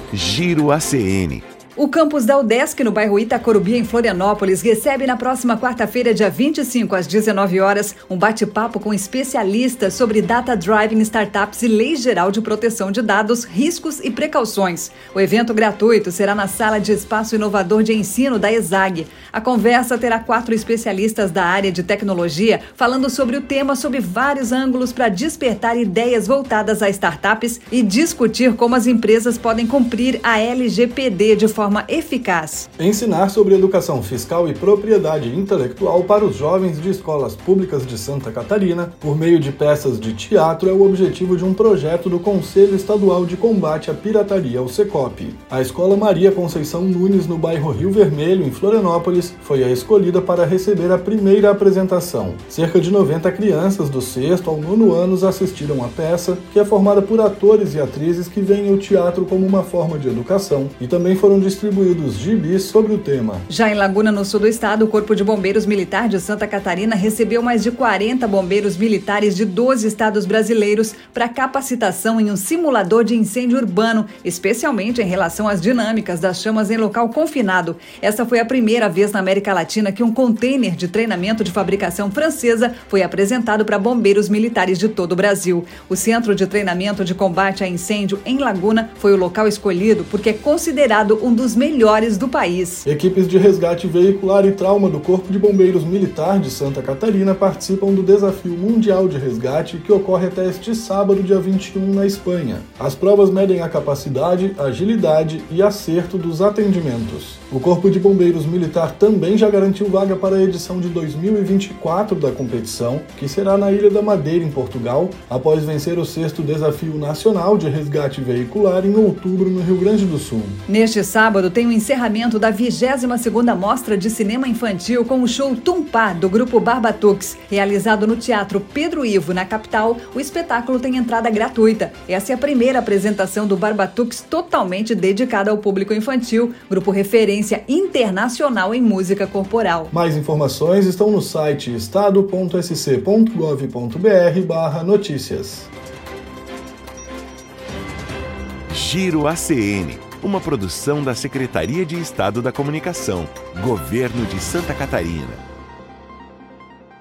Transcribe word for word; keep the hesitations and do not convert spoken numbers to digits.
Giro A C N. O campus da Udesc, no bairro Itacorubi, em Florianópolis, recebe na próxima quarta-feira, dia vinte e cinco, às dezenove horas, um bate-papo com especialistas sobre Data Driving Startups e Lei Geral de Proteção de Dados, riscos e precauções. O evento gratuito será na Sala de Espaço Inovador de Ensino da ESAG. A conversa terá quatro especialistas da área de tecnologia falando sobre o tema sob vários ângulos para despertar ideias voltadas a startups e discutir como as empresas podem cumprir a L G P D de forma eficaz. Ensinar sobre educação fiscal e propriedade intelectual para os jovens de escolas públicas de Santa Catarina, por meio de peças de teatro, é o objetivo de um projeto do Conselho Estadual de Combate à Pirataria, o SECOP. A Escola Maria Conceição Nunes, no bairro Rio Vermelho, em Florianópolis, foi a escolhida para receber a primeira apresentação. Cerca de noventa crianças do sexto ao nono anos assistiram à peça, que é formada por atores e atrizes que veem o teatro como uma forma de educação, e também foram distribuídos distribuídos gibis sobre o tema. Já em Laguna, no sul do estado, o Corpo de Bombeiros Militar de Santa Catarina recebeu mais de quarenta bombeiros militares de doze estados brasileiros para capacitação em um simulador de incêndio urbano, especialmente em relação às dinâmicas das chamas em local confinado. Essa foi a primeira vez na América Latina que um container de treinamento de fabricação francesa foi apresentado para bombeiros militares de todo o Brasil. O Centro de Treinamento de Combate a Incêndio em Laguna foi o local escolhido porque é considerado um dos melhores do país. Equipes de resgate veicular e trauma do Corpo de Bombeiros Militar de Santa Catarina participam do Desafio Mundial de Resgate, que ocorre até este sábado, dia vinte e um, na Espanha. As provas medem a capacidade, agilidade e acerto dos atendimentos. O Corpo de Bombeiros Militar também já garantiu vaga para a edição de dois mil e vinte e quatro da competição, que será na Ilha da Madeira, em Portugal, após vencer o sexto Desafio Nacional de Resgate Veicular em outubro, no Rio Grande do Sul. Neste sábado tem o encerramento da vigésima segunda Mostra de Cinema Infantil com o show Tumpá, do grupo Barbatux. Realizado no Teatro Pedro Ivo, na capital, o espetáculo tem entrada gratuita. Essa é a primeira apresentação do Barbatux totalmente dedicada ao público infantil, grupo referência internacional em música corporal. Mais informações estão no site estado ponto s c ponto gov ponto b r barra notícias. Giro A C N, uma produção da Secretaria de Estado da Comunicação, Governo de Santa Catarina.